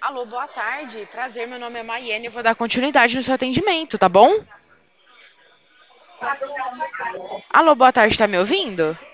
Alô, boa tarde. Prazer, meu nome é Maiane. Eu vou dar continuidade no seu atendimento, tá bom? Alô, boa tarde, tá me ouvindo?